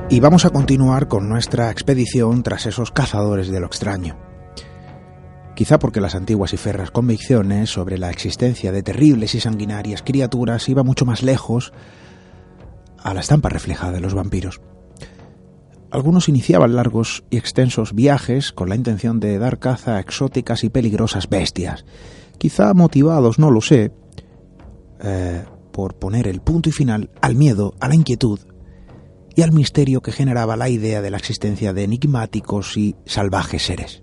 Y vamos a continuar con nuestra expedición tras esos cazadores de lo extraño. Quizá porque las antiguas y férreas convicciones sobre la existencia de terribles y sanguinarias criaturas iba mucho más lejos a la estampa reflejada de los vampiros. Algunos iniciaban largos y extensos viajes con la intención de dar caza a exóticas y peligrosas bestias, quizá motivados, no lo sé, por poner el punto y final al miedo, a la inquietud y al misterio que generaba la idea de la existencia de enigmáticos y salvajes seres.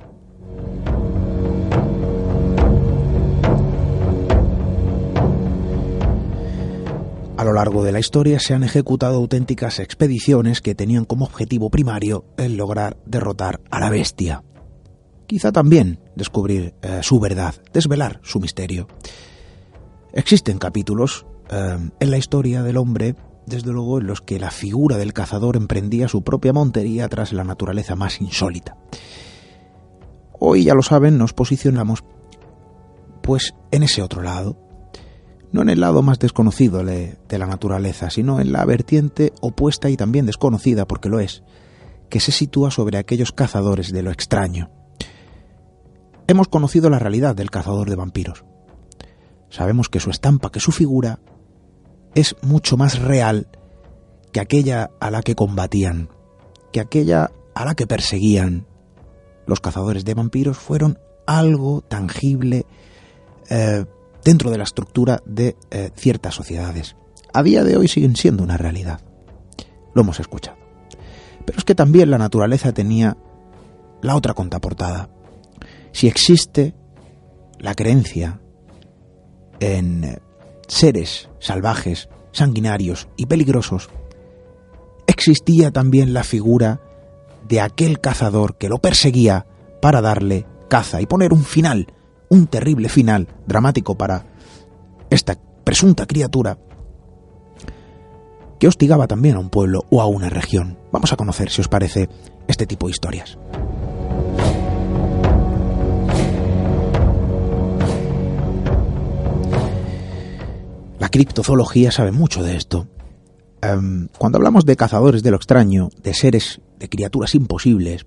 A lo largo de la historia se han ejecutado auténticas expediciones que tenían como objetivo primario el lograr derrotar a la bestia. Quizá también descubrir su verdad, desvelar su misterio. Existen capítulos en la historia del hombre, desde luego, en los que la figura del cazador emprendía su propia montería tras la naturaleza más insólita. Hoy, ya lo saben, nos posicionamos pues en ese otro lado. No en el lado más desconocido de la naturaleza, sino en la vertiente opuesta y también desconocida, porque lo es, que se sitúa sobre aquellos cazadores de lo extraño. Hemos conocido la realidad del cazador de vampiros. Sabemos que su estampa, que su figura, es mucho más real que aquella a la que combatían, que aquella a la que perseguían. Los cazadores de vampiros fueron algo tangible dentro de la estructura de ciertas sociedades. A día de hoy siguen siendo una realidad. Lo hemos escuchado. Pero es que también la naturaleza tenía la otra contraportada. Si existe la creencia en seres salvajes, sanguinarios y peligrosos, existía también la figura de aquel cazador que lo perseguía para darle caza y poner un final, un terrible final dramático para esta presunta criatura que hostigaba también a un pueblo o a una región. Vamos a conocer, si os parece, este tipo de historias. La criptozoología sabe mucho de esto. Cuando hablamos de cazadores de lo extraño, de seres, de criaturas imposibles,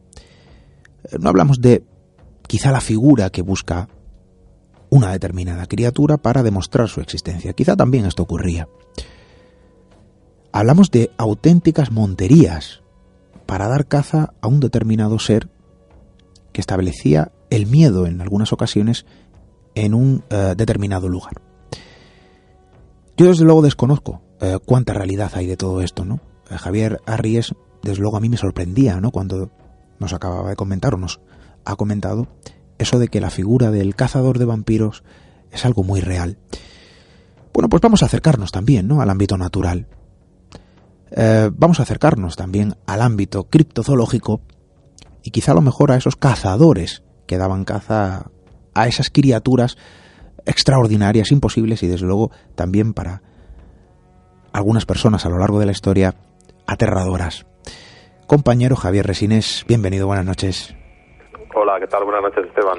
no hablamos de quizá la figura que busca una determinada criatura para demostrar su existencia. Quizá también esto ocurría. Hablamos de auténticas monterías para dar caza a un determinado ser que establecía el miedo en algunas ocasiones en un determinado lugar. Yo desde luego desconozco cuánta realidad hay de todo esto, ¿no? Javier Arries, desde luego a mí me sorprendía, ¿no? Cuando nos acababa de comentar o nos ha comentado eso de que la figura del cazador de vampiros es algo muy real. Bueno, pues vamos a acercarnos también, ¿no?, al ámbito natural. Vamos a acercarnos también al ámbito criptozoológico y quizá a lo mejor a esos cazadores que daban caza a esas criaturas extraordinarias, imposibles y desde luego también para algunas personas a lo largo de la historia aterradoras. Compañero Javier Resines, bienvenido, buenas noches. Hola, ¿qué tal? Buenas noches, Esteban.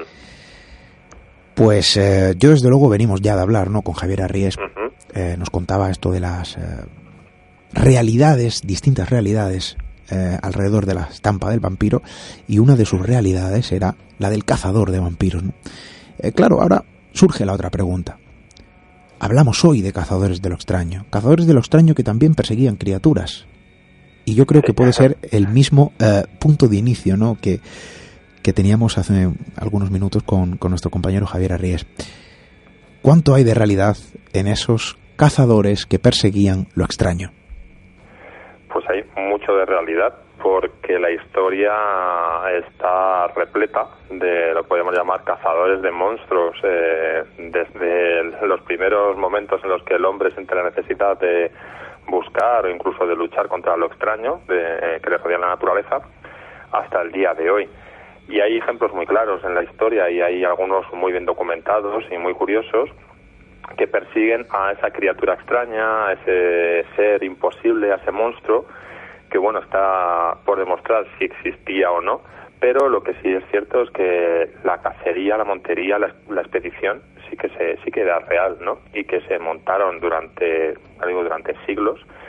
Pues yo desde luego venimos ya de hablar, ¿no?, con Javier Arries. Nos contaba esto de las realidades, distintas realidades alrededor de la estampa del vampiro, y una de sus realidades era la del cazador de vampiros, ¿no? Claro, ahora surge la otra pregunta. Hablamos hoy de cazadores de lo extraño que también perseguían criaturas, y yo creo que puede ser el mismo punto de inicio, ¿no?, que teníamos hace algunos minutos con nuestro compañero Javier Arries. ¿Cuánto hay de realidad en esos cazadores que perseguían lo extraño? Pues hay mucho de realidad, porque la historia está repleta de lo que podemos llamar cazadores de monstruos, desde los primeros momentos en los que el hombre siente la necesidad de buscar o incluso de luchar contra lo extraño que le rodea la naturaleza, hasta el día de hoy. Y hay ejemplos muy claros en la historia, y hay algunos muy bien documentados y muy curiosos, que persiguen a esa criatura extraña, a ese ser imposible, a ese monstruo, que bueno, está por demostrar si existía o no, pero lo que sí es cierto es que la cacería, la montería, la expedición sí que era real, ¿no? Y que se montaron durante siglos.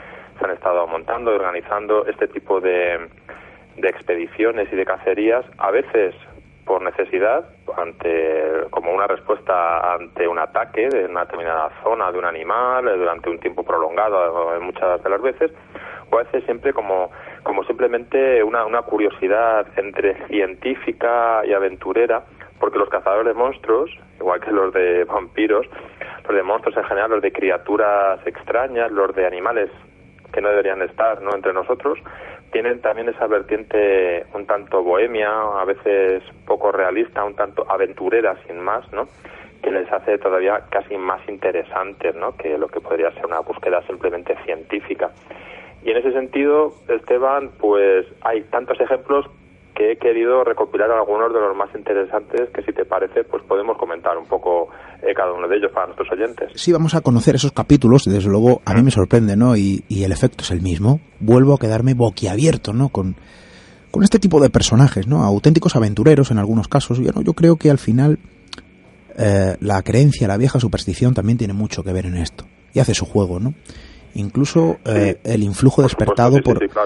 han estado montando y organizando este tipo de expediciones y de cacerías, a veces por necesidad, como una respuesta ante un ataque de una determinada zona de un animal durante un tiempo prolongado, muchas de las veces, o a veces siempre como simplemente una curiosidad entre científica y aventurera, porque los cazadores de monstruos, igual que los de vampiros, los de monstruos en general, los de criaturas extrañas, los de animales que no deberían estar, ¿no?, entre nosotros, tienen también esa vertiente un tanto bohemia, a veces poco realista, un tanto aventurera sin más, ¿no?, que les hace todavía casi más interesantes, ¿no?, que lo que podría ser una búsqueda simplemente científica. Y en ese sentido, Esteban, pues hay tantos ejemplos que he querido recopilar algunos de los más interesantes que, si te parece, pues podemos comentar un poco cada uno de ellos para nuestros oyentes. Sí, vamos a conocer esos capítulos, desde luego a mí me sorprende, ¿no? Y el efecto es el mismo. Vuelvo a quedarme boquiabierto, ¿no?, con este tipo de personajes, ¿no?, auténticos aventureros en algunos casos. Yo creo que al final la creencia, la vieja superstición también tiene mucho que ver en esto y hace su juego, ¿no? Incluso el influjo despertado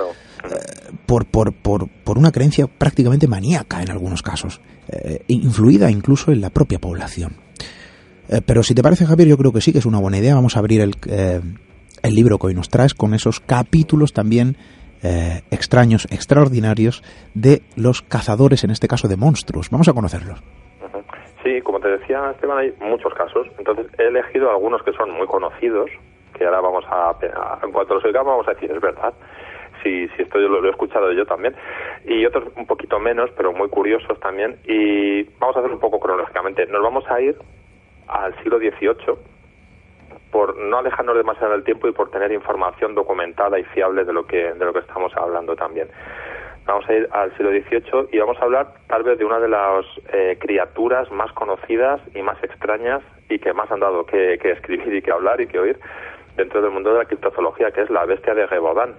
por una creencia prácticamente maníaca en algunos casos, influida incluso en la propia población. Pero si te parece, Javier, yo creo que sí que es una buena idea. Vamos a abrir el libro que hoy nos traes con esos capítulos también extraños, extraordinarios de los cazadores, en este caso de monstruos. Vamos a conocerlos. Sí, como te decía, Esteban, hay muchos casos. Entonces he elegido algunos que son muy conocidos, que ahora vamos en cuanto los oigamos vamos a decir, es verdad. Sí, esto yo lo he escuchado yo también, y otros un poquito menos, pero muy curiosos también, y vamos a hacer un poco cronológicamente. Nos vamos a ir al siglo XVIII, por no alejarnos demasiado del tiempo y por tener información documentada y fiable de lo que estamos hablando también. Vamos a ir al siglo XVIII y vamos a hablar tal vez de una de las criaturas más conocidas y más extrañas y que más han dado que escribir y que hablar y que oír dentro del mundo de la criptozoología, que es la bestia de Gévaudan.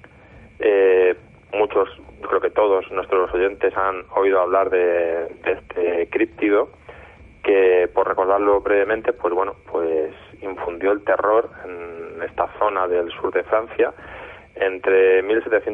Muchos, creo que todos nuestros oyentes han oído hablar de este críptido que, por recordarlo brevemente, pues infundió el terror en esta zona del sur de Francia entre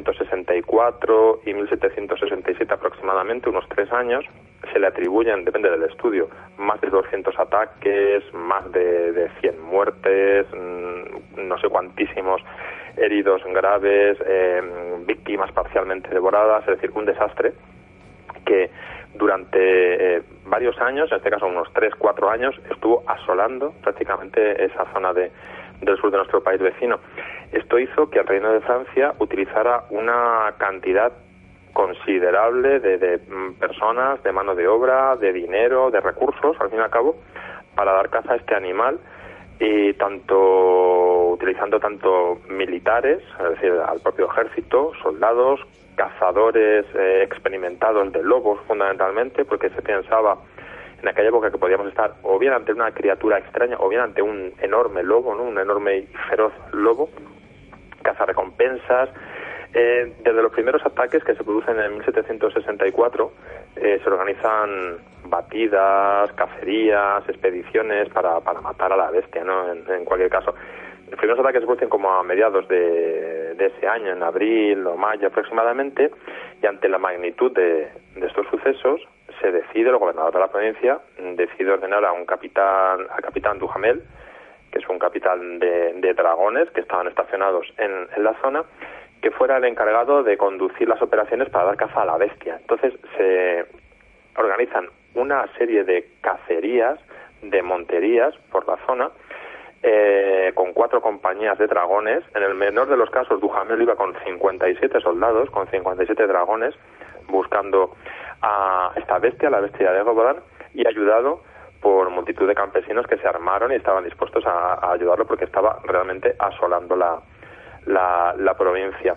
1764 y 1767 aproximadamente, unos 3 años. Se le atribuyen, depende del estudio, más de 200 ataques, más de 100 muertes, no sé cuantísimos heridos graves, víctimas parcialmente devoradas, es decir, un desastre que durante varios años, en este caso unos 3-4 años, estuvo asolando prácticamente esa zona del sur de nuestro país vecino. Esto hizo que el Reino de Francia utilizara una cantidad considerable de personas, de mano de obra, de dinero, de recursos, al fin y al cabo, para dar caza a este animal, y utilizando tanto militares, es decir, al propio ejército, soldados, cazadores experimentados de lobos fundamentalmente, porque se pensaba en aquella época que podíamos estar o bien ante una criatura extraña o bien ante un enorme lobo, ¿no?, un enorme y feroz lobo. Cazarrecompensas. Desde los primeros ataques que se producen en 1764 se organizan batidas, cacerías, expediciones para matar a la bestia, ¿no? En cualquier caso, los primeros ataques se producen como a mediados de ese año, en abril o mayo aproximadamente, y ante la magnitud de estos sucesos se decide, el gobernador de la provincia decide ordenar al capitán Duhamel, que es un capitán de dragones que estaban estacionados en la zona, que fuera el encargado de conducir las operaciones para dar caza a la bestia. Entonces se organizan una serie de cacerías, de monterías por la zona, con 4 compañías de dragones. En el menor de los casos, Duhamel iba con 57 soldados, con 57 dragones, buscando a esta bestia, la bestia de Gévaudan, y ayudado por multitud de campesinos que se armaron y estaban dispuestos a ayudarlo, porque estaba realmente asolando la provincia.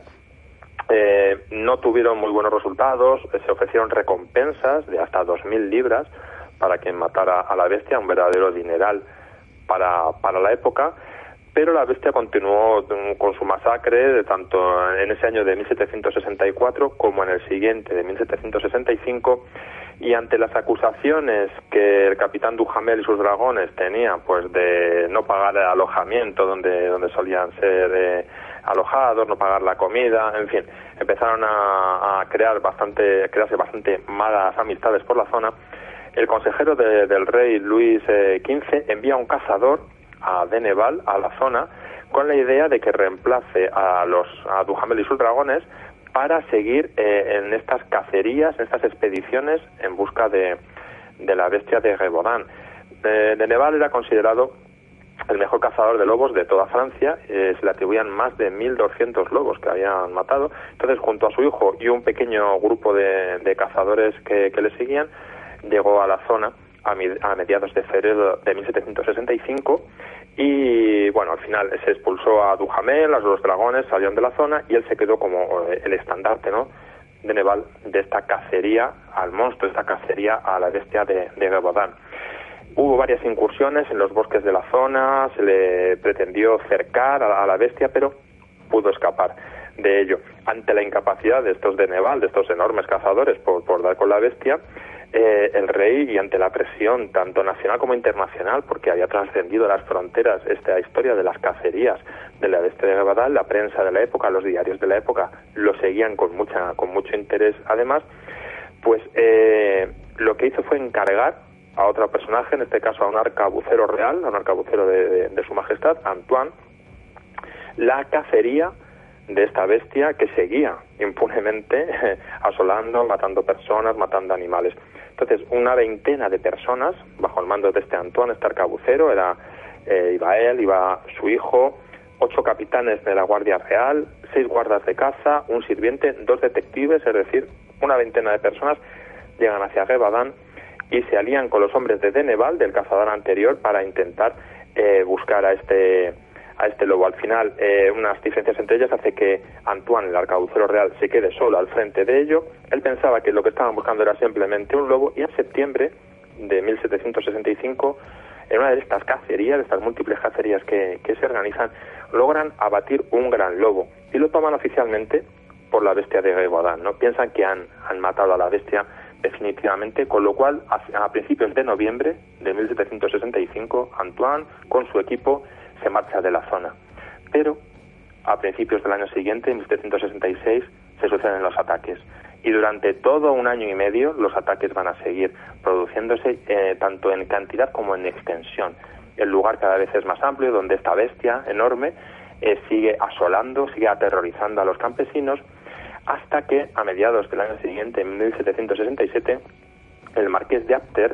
No tuvieron muy buenos resultados, se ofrecieron recompensas de hasta 2.000 libras para quien matara a la bestia, un verdadero dineral para la época, pero la bestia continuó con su masacre, tanto en ese año de 1764 como en el siguiente, de 1765, y ante las acusaciones que el capitán Duhamel y sus dragones tenían, pues de no pagar el alojamiento donde solían ser alojados, no pagar la comida, en fin, empezaron a crearse bastante malas amistades por la zona. El consejero del rey Luis XV envía un cazador a Denebal, a la zona, con la idea de que reemplace a Duhamel y sus dragones para seguir en estas cacerías, en estas expediciones en busca de la bestia de Gévaudan. Denebal era considerado el mejor cazador de lobos de toda Francia, se le atribuían más de 1.200 lobos que habían matado. Entonces, junto a su hijo y un pequeño grupo de cazadores que le seguían, llegó a la zona a mediados de febrero de 1765 y, bueno, al final se expulsó a Duhamel, a los dragones salieron de la zona y él se quedó como el estandarte, ¿no?, de Denebal, de esta cacería al monstruo, esta cacería a la bestia de Gévaudan. Hubo varias incursiones en los bosques de la zona, se le pretendió cercar a la bestia, pero pudo escapar de ello. Ante la incapacidad de estos Denebal, de estos enormes cazadores por dar con la bestia, el rey, y ante la presión tanto nacional como internacional, porque había trascendido las fronteras esta historia de las cacerías de la bestia de Gévaudan, la prensa de la época, los diarios de la época lo seguían con mucho interés. Además, pues lo que hizo fue encargar a otro personaje, en este caso a un arcabucero real, a un arcabucero de su majestad, Antoine, la cacería de esta bestia que seguía impunemente asolando, matando personas, matando animales. Entonces, una veintena de personas, bajo el mando de este Antoine, este arcabucero, iba él, iba su hijo, 8 capitanes de la Guardia Real, 6 guardas de caza, un sirviente, 2 detectives, es decir, una veintena de personas llegan hacia Gévaudan y se alían con los hombres de Denebal, del cazador anterior, para intentar buscar a este lobo. Al final, unas diferencias entre ellas hace que Antoine, el arcabucero real, se quede solo al frente de ello. Él pensaba que lo que estaban buscando era simplemente un lobo, y en septiembre de 1765, en una de estas cacerías, de estas múltiples cacerías que se organizan, logran abatir un gran lobo y lo toman oficialmente por la bestia de Gévaudan, ¿no? Piensan que han matado a la bestia definitivamente, con lo cual a principios de noviembre de 1765 Antoine con su equipo se marcha de la zona. Pero a principios del año siguiente, en 1766, se suceden los ataques. Y durante todo un año y medio los ataques van a seguir produciéndose, tanto en cantidad como en extensión. El lugar cada vez es más amplio, donde esta bestia enorme sigue asolando, sigue aterrorizando a los campesinos, hasta que a mediados del año siguiente, en 1767, el marqués de Apter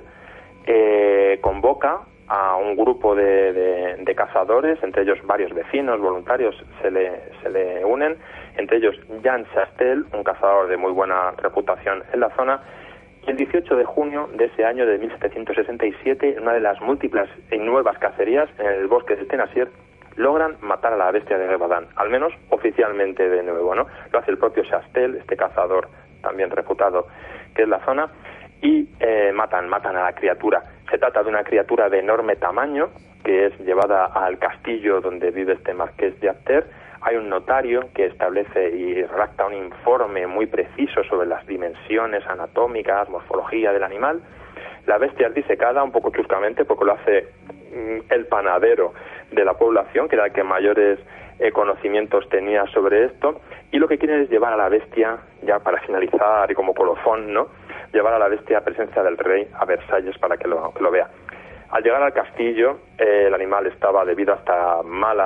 convoca a un grupo de cazadores, entre ellos varios vecinos, voluntarios, se le unen, entre ellos Jean Chastel, un cazador de muy buena reputación en la zona, y el 18 de junio de ese año de 1767, en una de las múltiples y nuevas cacerías en el bosque de Tenasier, logran matar a la bestia de Gévaudan, al menos oficialmente de nuevo, ¿no? Lo hace el propio Chastel, este cazador también reputado que es la zona, y matan a la criatura. Se trata de una criatura de enorme tamaño que es llevada al castillo donde vive este marqués de Apter. Hay un notario que establece y redacta un informe muy preciso sobre las dimensiones anatómicas, morfología del animal. La bestia es disecada un poco chuscamente porque lo hace el panadero de la población, que era el que mayores conocimientos tenía sobre esto, y lo que quieren es llevar a la bestia, ya para finalizar y como colofón, ¿no?, llevar a la bestia a presencia del rey a Versalles para que lo vea. Al llegar al castillo, el animal estaba, debido a esta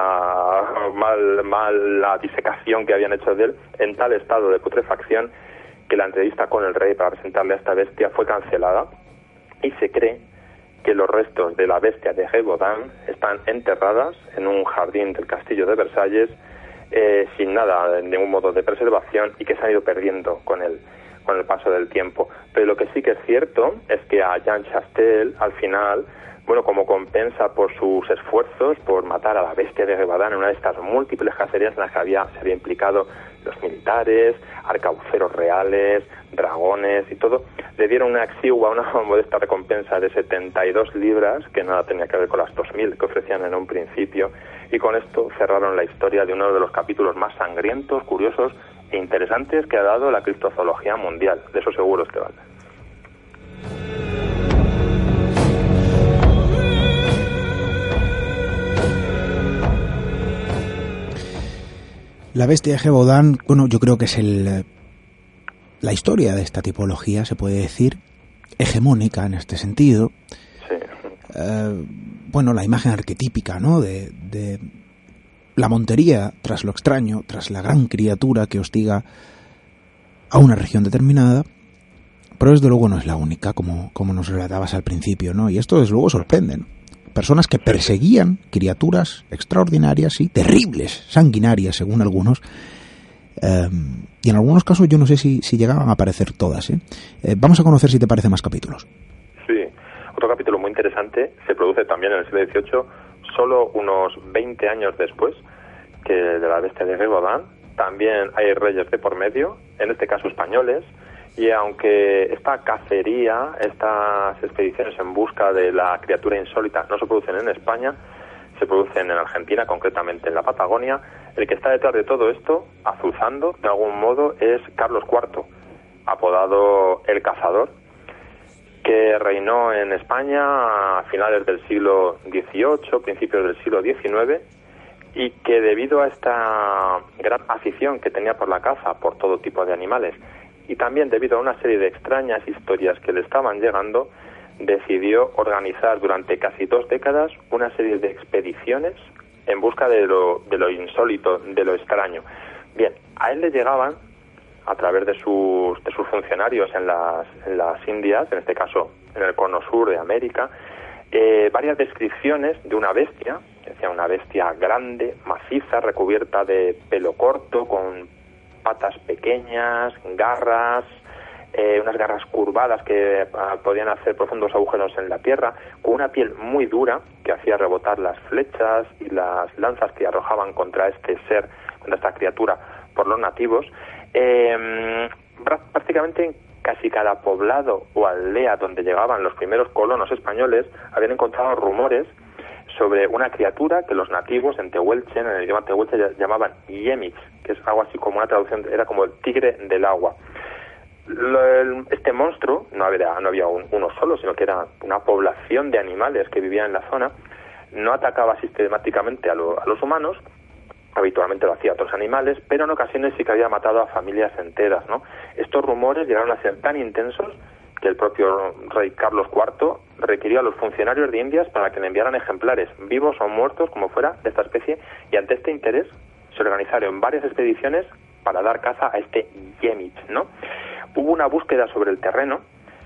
mala disecación que habían hecho de él, en tal estado de putrefacción que la entrevista con el rey para presentarle a esta bestia fue cancelada, y se cree que los restos de la bestia de Gévaudan están enterradas en un jardín del castillo de Versalles, sin nada, de ningún modo de preservación, y que se han ido perdiendo con el paso del tiempo. Pero lo que sí que es cierto es que a Jean Chastel, al final, bueno, como compensa por sus esfuerzos por matar a la bestia de Gévaudan en una de estas múltiples cacerías en las que se había implicado los militares, arcabuceros reales, dragones y todo, le dieron una modesta recompensa de 72 libras, que nada tenía que ver con las 2.000 que ofrecían en un principio, y con esto cerraron la historia de uno de los capítulos más sangrientos, curiosos e interesantes que ha dado la criptozoología mundial. De eso seguro, Esteban. La bestia de Gévaudan, bueno, yo creo que es la historia de esta tipología, se puede decir, hegemónica en este sentido. Sí. Bueno, la imagen arquetípica, ¿no?, de la montería tras lo extraño, tras la gran criatura que hostiga a una región determinada, pero desde luego no es la única, como nos relatabas al principio, ¿no? Y esto desde luego sorprende, ¿no? Personas que perseguían criaturas extraordinarias y terribles, sanguinarias según algunos, y en algunos casos yo no sé si llegaban a aparecer todas, ¿eh? Vamos a conocer, si te parece, más capítulos. Sí, otro capítulo muy interesante se produce también en el siglo XVIII, solo unos 20 años después que de la bestia de Gévaudan. También hay reyes de por medio, en este caso españoles, y aunque esta cacería, estas expediciones en busca de la criatura insólita no se producen en España, se producen en Argentina, concretamente en la Patagonia, el que está detrás de todo esto, azuzando de algún modo, es Carlos IV, apodado el Cazador, que reinó en España a finales del siglo XVIII, principios del siglo XIX, y que debido a esta gran afición que tenía por la caza, por todo tipo de animales, y también debido a una serie de extrañas historias que le estaban llegando, decidió organizar durante casi 2 décadas una serie de expediciones en busca de lo insólito, de lo extraño. Bien, a él le llegaban, a través de sus funcionarios en las Indias, en este caso en el cono sur de América, varias descripciones de una bestia, decía una bestia grande, maciza, recubierta de pelo corto, con patas pequeñas, garras, unas garras curvadas que podían hacer profundos agujeros en la tierra, con una piel muy dura que hacía rebotar las flechas y las lanzas que arrojaban contra este ser, contra esta criatura, por los nativos. Prácticamente en casi cada poblado o aldea donde llegaban los primeros colonos españoles habían encontrado rumores sobre una criatura que los nativos en Tehuelche, en el idioma Tehuelche, llamaban Yemich, que es algo así como una traducción, era como el tigre del agua. Este monstruo, no había uno solo, sino que era una población de animales que vivían en la zona, no atacaba sistemáticamente a los humanos, habitualmente lo hacía a otros animales, pero en ocasiones sí que había matado a familias enteras, ¿no? Estos rumores llegaron a ser tan intensos que el propio rey Carlos IV requirió a los funcionarios de Indias para que le enviaran ejemplares, vivos o muertos, como fuera, de esta especie, y ante este interés se organizaron varias expediciones para dar caza a este Yemich, ¿no? Hubo una búsqueda sobre el terreno,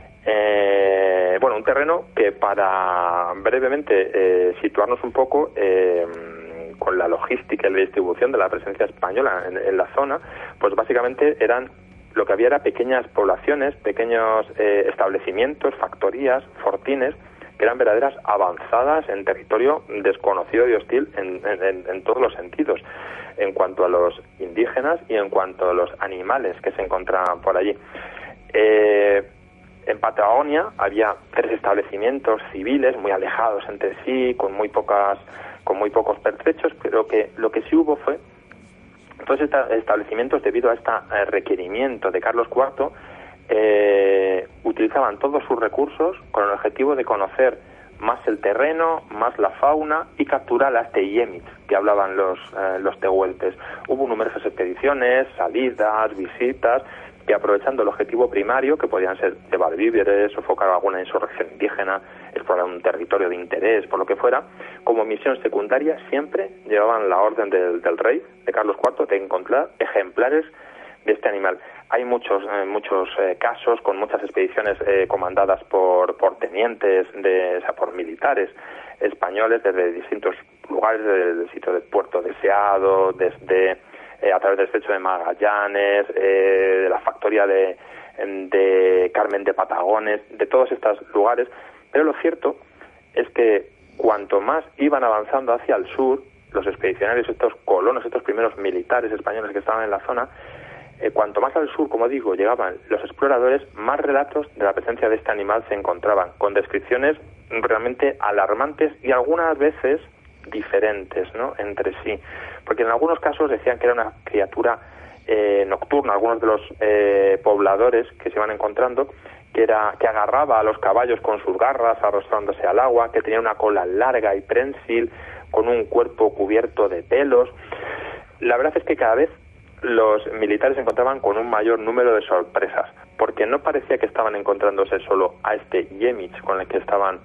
un terreno que, para brevemente situarnos un poco con la logística y la distribución de la presencia española en la zona, pues básicamente lo que había era pequeñas poblaciones, pequeños establecimientos, factorías, fortines, que eran verdaderas avanzadas en territorio desconocido y hostil en todos los sentidos, en cuanto a los indígenas y en cuanto a los animales que se encontraban por allí. En Patagonia había 3 establecimientos civiles muy alejados entre sí, con muy pocos pertrechos, pero que lo que sí hubo fue todos estos establecimientos, debido a este requerimiento de Carlos IV, utilizaban todos sus recursos con el objetivo de conocer más el terreno, más la fauna y capturar a este Yemich que hablaban los tehuelpes. Hubo numerosas expediciones, salidas, visitas, que, aprovechando el objetivo primario, que podían ser llevar víveres, sofocar alguna insurrección indígena, explorar un territorio de interés, por lo que fuera, como misión secundaria siempre llevaban la orden del rey, de Carlos IV, de encontrar ejemplares de este animal. Hay muchos casos con muchas expediciones comandadas por tenientes, por militares españoles desde distintos lugares, desde el sitio de Puerto Deseado, desde a través del estrecho de Magallanes, de la factoría de Carmen de Patagones, de todos estos lugares. Pero lo cierto es que cuanto más iban avanzando hacia el sur, los expedicionarios, estos colonos, estos primeros militares españoles que estaban en la zona, cuanto más al sur, como digo, llegaban los exploradores, más relatos de la presencia de este animal se encontraban, con descripciones realmente alarmantes y algunas veces diferentes, ¿no?, entre sí, porque en algunos casos decían que era una criatura nocturna, algunos de los pobladores que se iban encontrando, que agarraba a los caballos con sus garras, arrastrándose al agua, que tenía una cola larga y prensil, con un cuerpo cubierto de pelos. la verdad es que cada vez los militares se encontraban con un mayor número de sorpresas, porque no parecía que estaban encontrándose solo a este Yemich con el que estaban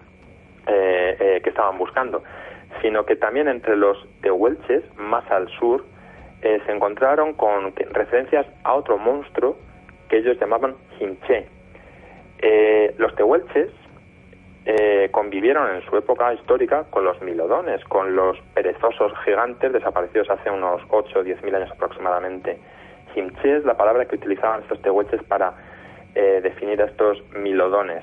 buscando, sino que también entre los tehuelches, más al sur, se encontraron con referencias a otro monstruo que ellos llamaban Jinche. Los tehuelches convivieron en su época histórica con los milodones, con los perezosos gigantes desaparecidos hace unos 8 o 10.000 años aproximadamente. Jinche es la palabra que utilizaban estos tehuelches para definir a estos milodones.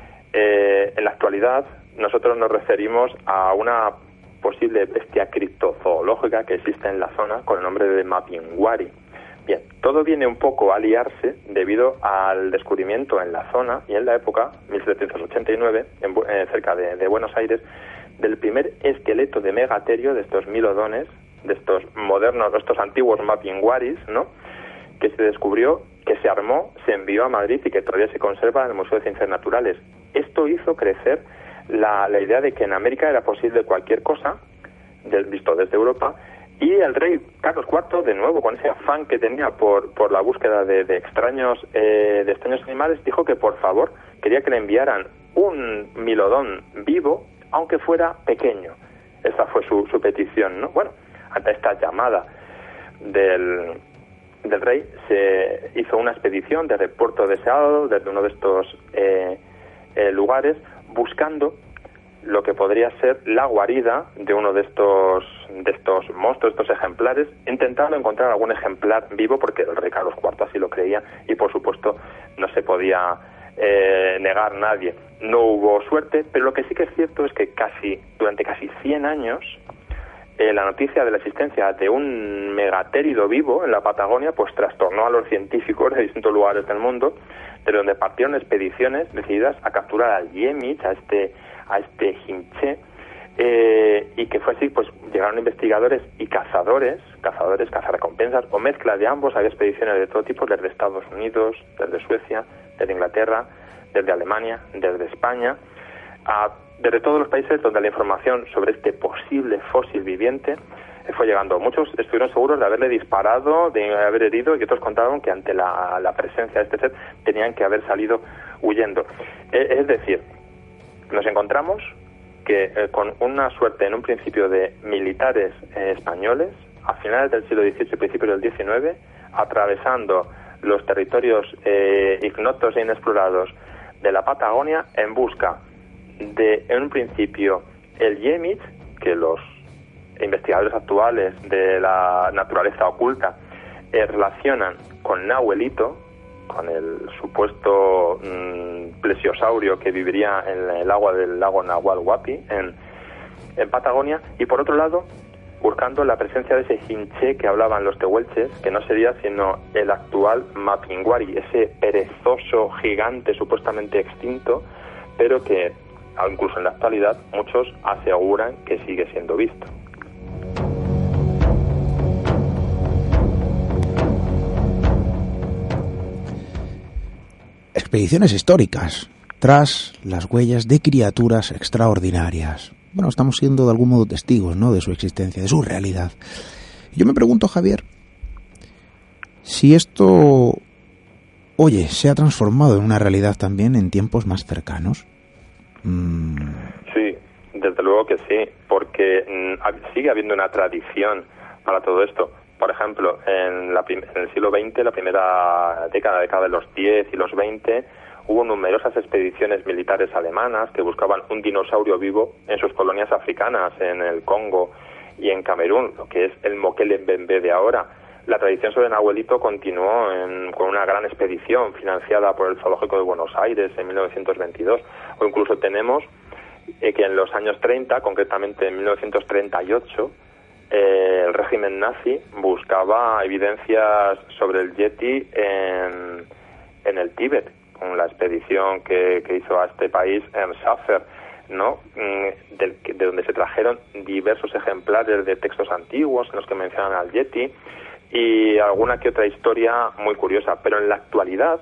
En la actualidad nosotros nos referimos a una posible bestia criptozoológica que existe en la zona con el nombre de Mapinguari. Bien, todo viene un poco a liarse debido al descubrimiento en la zona y en la época, 1789, cerca de Buenos Aires, del primer esqueleto de megaterio de estos milodones, de estos modernos, de estos antiguos Mapinguaris, ¿no?, que se descubrió, que se armó, se envió a Madrid y que todavía se conserva en el Museo de Ciencias Naturales. Esto hizo crecer la idea de que en América era posible cualquier cosa, visto desde Europa, y el rey Carlos IV, de nuevo, con ese afán que tenía por la búsqueda de extraños animales, dijo que por favor quería que le enviaran un milodón vivo, aunque fuera pequeño. Esa fue su petición, ¿no? Bueno, ante esta llamada del rey, se hizo una expedición desde el puerto de Seattle, desde uno de estos lugares, buscando lo que podría ser la guarida de uno de estos monstruos, estos ejemplares, intentando encontrar algún ejemplar vivo, porque el rey Carlos IV así lo creía, y por supuesto no se podía negar nadie. No hubo suerte, pero lo que sí que es cierto es que durante casi 100 años la noticia de la existencia de un megatérido vivo en la Patagonia pues trastornó a los científicos de distintos lugares del mundo, de donde partieron expediciones decididas a capturar al Yemich, a este Jinche, y que fue así, pues llegaron investigadores y cazarrecompensas o mezcla de ambos. Había expediciones de todo tipo, desde Estados Unidos, desde Suecia, desde Inglaterra, desde Alemania, desde España, desde todos los países donde la información sobre este posible fósil viviente fue llegando. Muchos estuvieron seguros de haberle disparado, de haber herido, y otros contaron que ante la presencia de este ser tenían que haber salido huyendo. Es decir, nos encontramos que con una suerte en un principio de militares españoles, a finales del siglo XVIII y principios del XIX, atravesando los territorios ignotos e inexplorados de la Patagonia en busca de, en un principio, el Yemich, que los investigadores actuales de la naturaleza oculta relacionan con Nahuelito, con el supuesto plesiosaurio que viviría en el agua del lago Nahual Huapi en Patagonia, y por otro lado buscando la presencia de ese Jinche que hablaban los tehuelches, que no sería sino el actual Mapinguari, ese perezoso gigante supuestamente extinto, pero que incluso en la actualidad muchos aseguran que sigue siendo visto. Expediciones históricas tras las huellas de criaturas extraordinarias. Bueno, estamos siendo de algún modo testigos, ¿no?, de su existencia, de su realidad. Yo me pregunto, Javier, si esto, se ha transformado en una realidad también en tiempos más cercanos. Sí, desde luego que sí, porque sigue habiendo una tradición para todo esto. Por ejemplo, en el siglo XX, la primera década de los 10 y los 20, hubo numerosas expediciones militares alemanas que buscaban un dinosaurio vivo en sus colonias africanas, en el Congo y en Camerún, lo que es el Mokele-Mbembe de ahora. La tradición sobre Nahuelito continuó con una gran expedición financiada por el Zoológico de Buenos Aires en 1922, o incluso tenemos que en los años 30, concretamente en 1938, el régimen nazi buscaba evidencias sobre el Yeti en el Tíbet, con la expedición que hizo a este país Schaffer, ¿no?, de donde se trajeron diversos ejemplares de textos antiguos en los que mencionan al Yeti y alguna que otra historia muy curiosa. Pero en la actualidad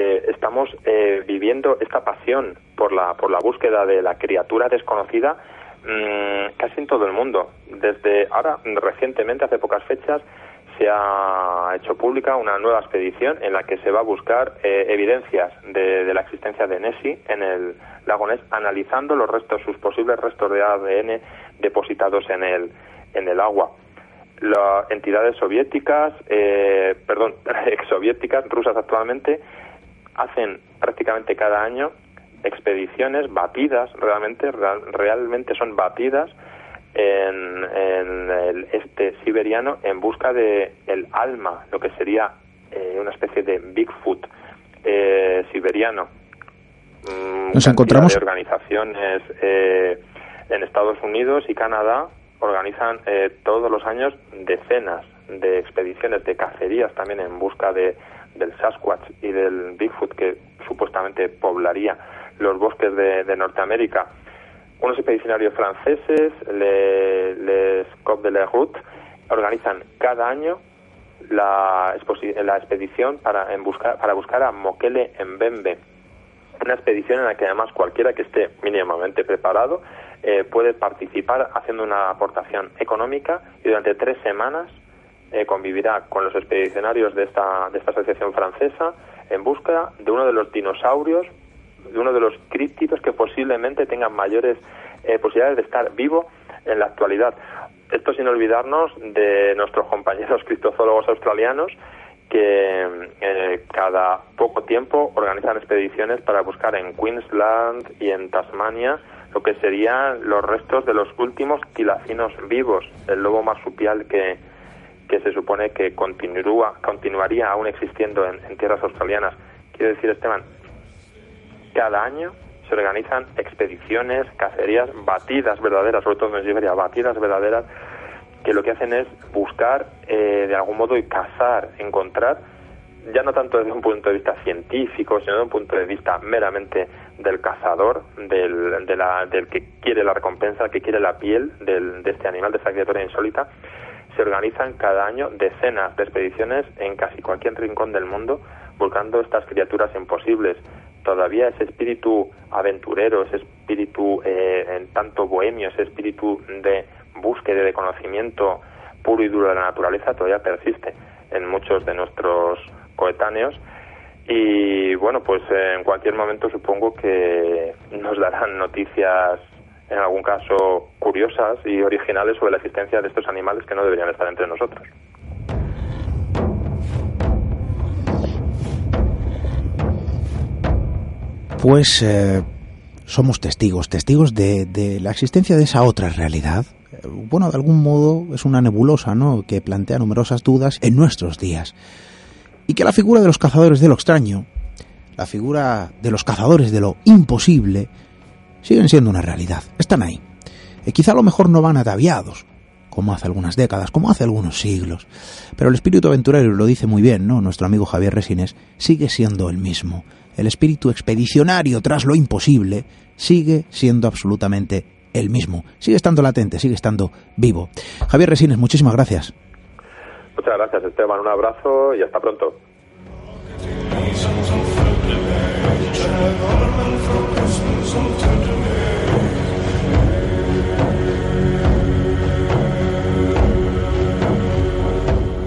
estamos viviendo esta pasión por la búsqueda de la criatura desconocida, casi en todo el mundo. Desde ahora, recientemente, hace pocas fechas, se ha hecho pública una nueva expedición en la que se va a buscar evidencias de la existencia de Nessie en el lago Ness, analizando sus posibles restos de ADN depositados en el agua. Las entidades soviéticas, exsoviéticas, rusas actualmente, hacen prácticamente cada año expediciones batidas, realmente son batidas en el este siberiano en busca de el alma, lo que sería una especie de Bigfoot siberiano. Nos encontramos de organizaciones en Estados Unidos y Canadá organizan todos los años decenas de expediciones, de cacerías también en busca del Sasquatch y del Bigfoot, que supuestamente poblaría los bosques de Norteamérica. Unos expedicionarios franceses, les Coq de la Route, organizan cada año la expedición para buscar a Mokele Mbembe. Una expedición en la que además cualquiera que esté mínimamente preparado puede participar haciendo una aportación económica, y durante 3 semanas convivirá con los expedicionarios de esta asociación francesa en busca de uno de los dinosaurios, de uno de los críptidos que posiblemente tengan mayores posibilidades de estar vivo en la actualidad. Esto sin olvidarnos de nuestros compañeros criptozoólogos australianos, que cada poco tiempo organizan expediciones para buscar en Queensland y en Tasmania lo que serían los restos de los últimos tilacinos vivos, el lobo marsupial que se supone que continuaría aún existiendo en tierras australianas. Quiero decir, Esteban, cada año se organizan expediciones, cacerías, batidas verdaderas, sobre todo en Siberia, batidas verdaderas, que lo que hacen es buscar de algún modo y cazar, encontrar, ya no tanto desde un punto de vista científico, sino desde un punto de vista meramente del cazador, del que quiere la recompensa, que quiere la piel de este animal, de esta criatura insólita. Se organizan cada año decenas de expediciones en casi cualquier rincón del mundo buscando estas criaturas imposibles. Todavía ese espíritu aventurero, ese espíritu en tanto bohemio, ese espíritu de búsqueda de conocimiento puro y duro de la naturaleza todavía persiste en muchos de nuestros coetáneos. Y bueno, pues en cualquier momento supongo que nos darán noticias, en algún caso curiosas y originales, sobre la existencia de estos animales que no deberían estar entre nosotros. Pues somos testigos de la existencia de esa otra realidad. Bueno, de algún modo es una nebulosa, ¿no?, que plantea numerosas dudas en nuestros días. Y que la figura de los cazadores de lo extraño, la figura de los cazadores de lo imposible, siguen siendo una realidad. Están ahí. Quizá a lo mejor no van ataviados, como hace algunas décadas, como hace algunos siglos. Pero el espíritu aventurero, lo dice muy bien, ¿no?, nuestro amigo Javier Resines, sigue siendo el mismo. El espíritu expedicionario tras lo imposible sigue siendo absolutamente el mismo. Sigue estando latente, sigue estando vivo. Javier Resines, muchísimas gracias. Muchas gracias, Esteban. Un abrazo y hasta pronto.